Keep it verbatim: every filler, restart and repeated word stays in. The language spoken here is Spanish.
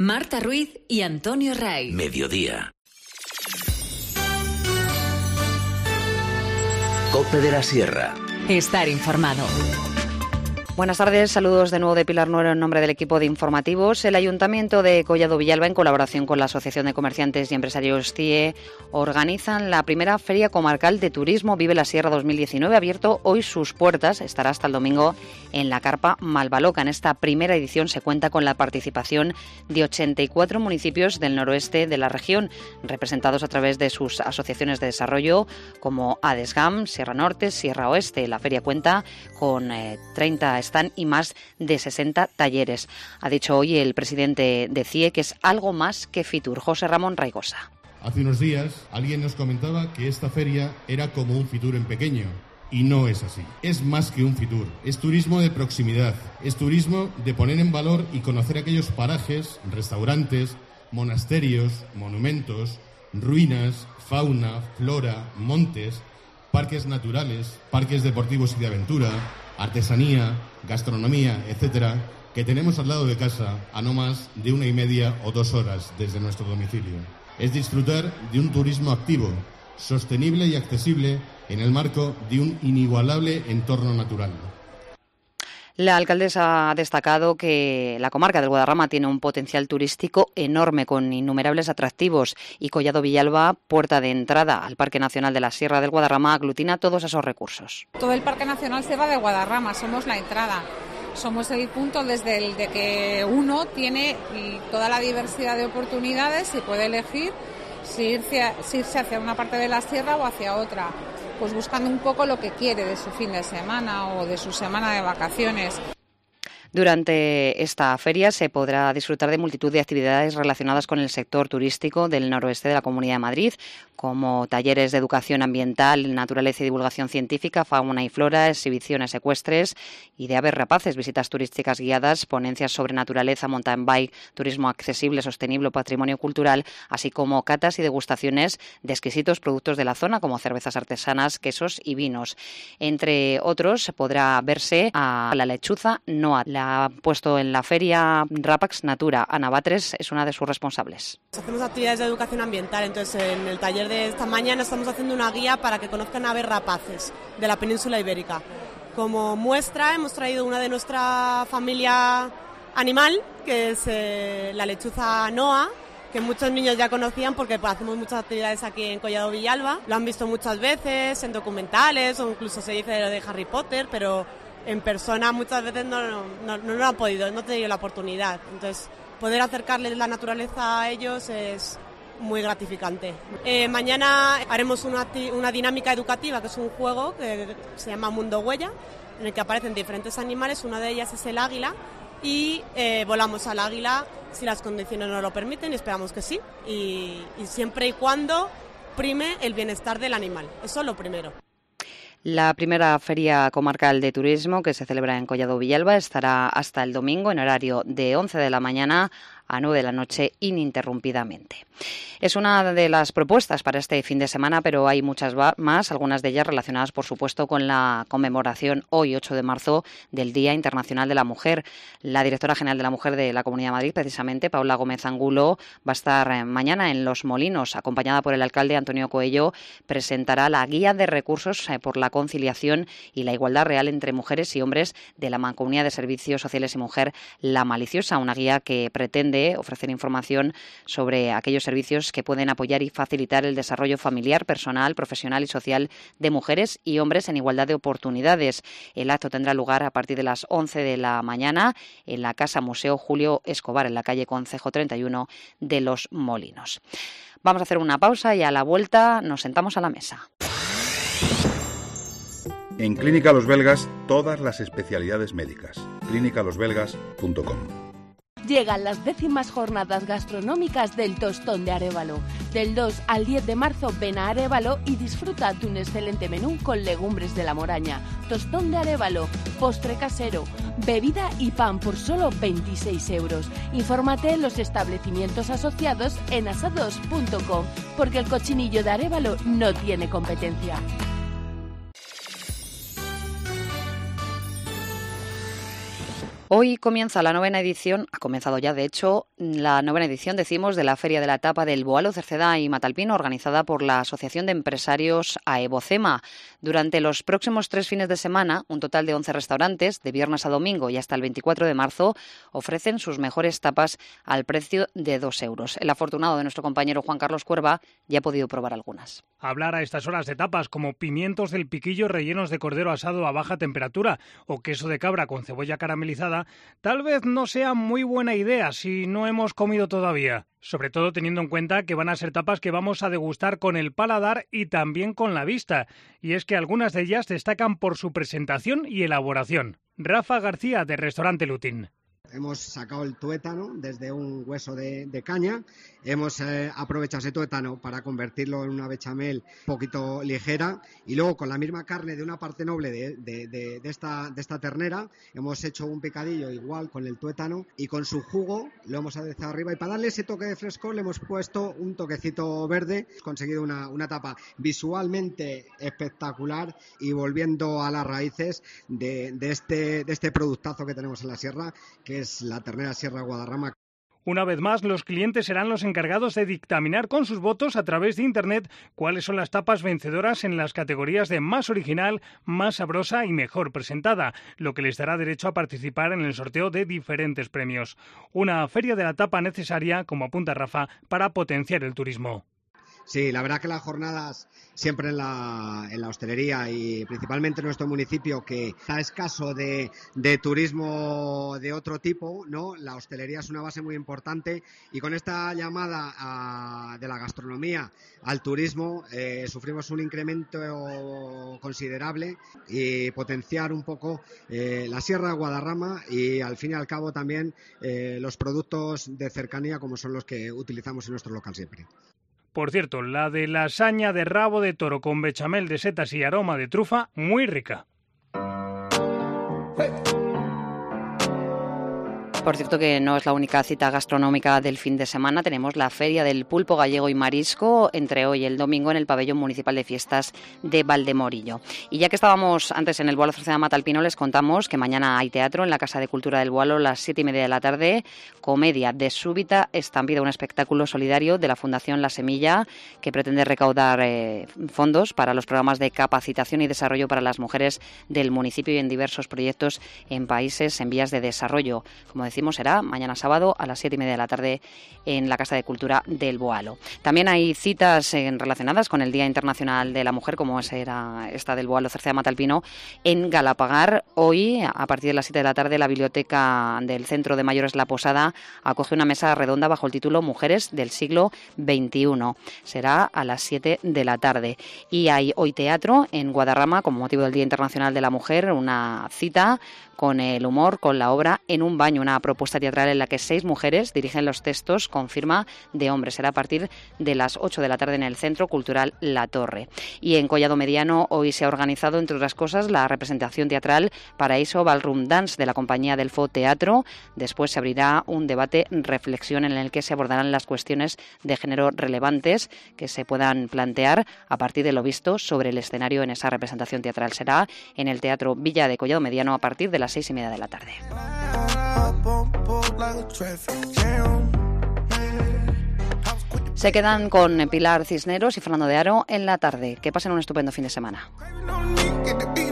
Marta Ruiz y Antonio Ray. Mediodía. Cope de la Sierra. Estar informado. Buenas tardes, saludos de nuevo de Pilar Nuero en nombre del equipo de informativos. El Ayuntamiento de Collado Villalba, en colaboración con la Asociación de Comerciantes y Empresarios C I E, organizan la primera Feria Comarcal de Turismo Vive la Sierra dos mil diecinueve. Abierto hoy sus puertas, estará hasta el domingo en la carpa Malvaloca. En esta primera edición se cuenta con la participación de ochenta y cuatro municipios del noroeste de la región, representados a través de sus asociaciones de desarrollo como ADESGAM, Sierra Norte, Sierra Oeste. La feria cuenta con eh, treinta están y más de sesenta talleres. Ha dicho hoy el presidente de C I E que es algo más que Fitur. José Ramón Raigosa. Hace unos días alguien nos comentaba que esta feria era como un Fitur en pequeño. Y no es así. Es más que un Fitur. Es turismo de proximidad. Es turismo de poner en valor y conocer aquellos parajes, restaurantes, monasterios, monumentos, ruinas, fauna, flora, montes, parques naturales, parques deportivos y de aventura, artesanía, gastronomía, etcétera, que tenemos al lado de casa a no más de una y media o dos horas desde nuestro domicilio. Es disfrutar de un turismo activo, sostenible y accesible en el marco de un inigualable entorno natural. La alcaldesa ha destacado que la comarca del Guadarrama tiene un potencial turístico enorme con innumerables atractivos y Collado Villalba, puerta de entrada al Parque Nacional de la Sierra del Guadarrama, aglutina todos esos recursos. Todo el Parque Nacional Sierra del Guadarrama, somos la entrada. Somos el punto desde el de que uno tiene toda la diversidad de oportunidades y puede elegir si irse, si irse hacia una parte de la sierra o hacia otra, pues buscando un poco lo que quiere de su fin de semana o de su semana de vacaciones. Durante esta feria se podrá disfrutar de multitud de actividades relacionadas con el sector turístico del noroeste de la Comunidad de Madrid, como talleres de educación ambiental, naturaleza y divulgación científica, fauna y flora, exhibiciones ecuestres y de aves rapaces, visitas turísticas guiadas, ponencias sobre naturaleza, mountain bike, turismo accesible, sostenible, patrimonio cultural, así como catas y degustaciones de exquisitos productos de la zona, como cervezas artesanas, quesos y vinos. Entre otros, podrá verse a la lechuza Noa. La ha puesto en la feria Rapax Natura. Ana Batres es una de sus responsables. Hacemos actividades de educación ambiental, entonces en el taller de esta mañana estamos haciendo una guía para que conozcan aves rapaces de la península ibérica. Como muestra hemos traído una de nuestra familia animal, que es eh, la lechuza Noa, que muchos niños ya conocían porque pues, hacemos muchas actividades aquí en Collado Villalba. Lo han visto muchas veces en documentales o incluso se dice de Harry Potter, pero en persona muchas veces no, no, no, no lo han podido, no han tenido la oportunidad. Entonces, poder acercarles la naturaleza a ellos es muy gratificante. Eh, mañana haremos una, una dinámica educativa, que es un juego que se llama Mundo Huella, en el que aparecen diferentes animales. Una de ellas es el águila y eh, volamos al águila si las condiciones nos lo permiten, y esperamos que sí, y, y siempre y cuando prime el bienestar del animal. Eso es lo primero. La primera Feria Comarcal de Turismo, que se celebra en Collado Villalba, estará hasta el domingo en horario de once de la mañana a nueve de la noche ininterrumpidamente. Es una de las propuestas para este fin de semana, pero hay muchas más, algunas de ellas relacionadas, por supuesto, con la conmemoración hoy, ocho de marzo, del Día Internacional de la Mujer. La directora general de la Mujer de la Comunidad de Madrid, precisamente, Paula Gómez Angulo, va a estar mañana en Los Molinos, acompañada por el alcalde Antonio Coello. Presentará la guía de recursos por la conciliación y la igualdad real entre mujeres y hombres de la Mancomunidad de Servicios Sociales y Mujer La Maliciosa, una guía que pretende ofrecer información sobre aquellos servicios que pueden apoyar y facilitar el desarrollo familiar, personal, profesional y social de mujeres y hombres en igualdad de oportunidades. El acto tendrá lugar a partir de las once de la mañana en la Casa Museo Julio Escobar, en la calle Concejo treinta y uno de Los Molinos. Vamos a hacer una pausa y a la vuelta nos sentamos a la mesa. En Clínica Los Belgas, todas las especialidades médicas. clínica los belgas punto com. Llegan las décimas jornadas gastronómicas del Tostón de Arévalo. Del dos al diez de marzo ven a Arévalo y disfruta de un excelente menú con legumbres de la Moraña, tostón de Arévalo, postre casero, bebida y pan por solo veintiséis euros. Infórmate en los establecimientos asociados en asados punto com, porque el cochinillo de Arévalo no tiene competencia. Hoy comienza la novena edición, ha comenzado ya de hecho, la novena edición, decimos, de la Feria de la Tapa del Boalo, Cerceda y Matalpino, organizada por la Asociación de Empresarios AEBOCEMA. Durante los próximos tres fines de semana, un total de once restaurantes, de viernes a domingo y hasta el veinticuatro de marzo, ofrecen sus mejores tapas al precio de dos euros. El afortunado de nuestro compañero Juan Carlos Cuerva ya ha podido probar algunas. Hablar a estas horas de tapas como pimientos del piquillo rellenos de cordero asado a baja temperatura o queso de cabra con cebolla caramelizada tal vez no sea muy buena idea si no hemos comido todavía. Sobre todo teniendo en cuenta que van a ser tapas que vamos a degustar con el paladar y también con la vista. Y es que algunas de ellas destacan por su presentación y elaboración. Rafa García, de Restaurante Lutín. Hemos sacado el tuétano desde un hueso de, de caña, hemos eh, aprovechado ese tuétano para convertirlo en una bechamel un poquito ligera y luego con la misma carne de una parte noble de, de, de, de, esta, de esta ternera hemos hecho un picadillo igual con el tuétano y con su jugo lo hemos aderezado arriba y para darle ese toque de frescor le hemos puesto un toquecito verde, hemos conseguido una, una tapa visualmente espectacular y volviendo a las raíces de, de, este, de este productazo que tenemos en la sierra, que es la ternera Sierra Guadarrama. Una vez más, los clientes serán los encargados de dictaminar con sus votos a través de Internet cuáles son las tapas vencedoras en las categorías de más original, más sabrosa y mejor presentada, lo que les dará derecho a participar en el sorteo de diferentes premios. Una feria de la tapa necesaria, como apunta Rafa, para potenciar el turismo. Sí, la verdad que las jornadas siempre en la, en la hostelería y principalmente en nuestro municipio, que está escaso de, de turismo de otro tipo, ¿no? La hostelería es una base muy importante y con esta llamada a, de la gastronomía al turismo eh, sufrimos un incremento considerable y potenciar un poco eh, la Sierra Guadarrama y al fin y al cabo también eh, los productos de cercanía como son los que utilizamos en nuestro local siempre. Por cierto, la de lasaña de rabo de toro con bechamel de setas y aroma de trufa, muy rica. Por cierto que no es la única cita gastronómica del fin de semana. Tenemos la Feria del Pulpo Gallego y Marisco entre hoy y el domingo en el Pabellón Municipal de Fiestas de Valdemorillo. Y ya que estábamos antes en el Boalo Cerceda Matalpino, les contamos que mañana hay teatro en la Casa de Cultura del Boalo a las siete y media de la tarde. Comedia de súbita estampida, un espectáculo solidario de la Fundación La Semilla que pretende recaudar eh, fondos para los programas de capacitación y desarrollo para las mujeres del municipio y en diversos proyectos en países en vías de desarrollo. Como decimos, será mañana sábado a las siete y media de la tarde en la Casa de Cultura del Boalo. También hay citas eh, relacionadas con el Día Internacional de la Mujer, como será esta del Boalo Cerceda Matalpino, en Galapagar. Hoy, a partir de las siete de la tarde, la Biblioteca del Centro de Mayores La Posada acoge una mesa redonda bajo el título Mujeres del siglo veintiuno. Será a las siete de la tarde. Y hay hoy teatro en Guadarrama, con motivo del Día Internacional de la Mujer, una cita con el humor, con la obra En un baño, una propuesta teatral en la que seis mujeres dirigen los textos con firma de hombres. Será a partir de las ocho de la tarde en el Centro Cultural La Torre. Y en Collado Mediano hoy se ha organizado, entre otras cosas, la representación teatral Paraíso Ballroom Dance de la compañía Delfo Teatro. Después se abrirá un debate, reflexión en el que se abordarán las cuestiones de género relevantes que se puedan plantear a partir de lo visto sobre el escenario en esa representación teatral. Será en el Teatro Villa de Collado Mediano a partir de las seis y media de la tarde. Se quedan con Pilar Cisneros y Fernando de Aro en la tarde. Que pasen un estupendo fin de semana.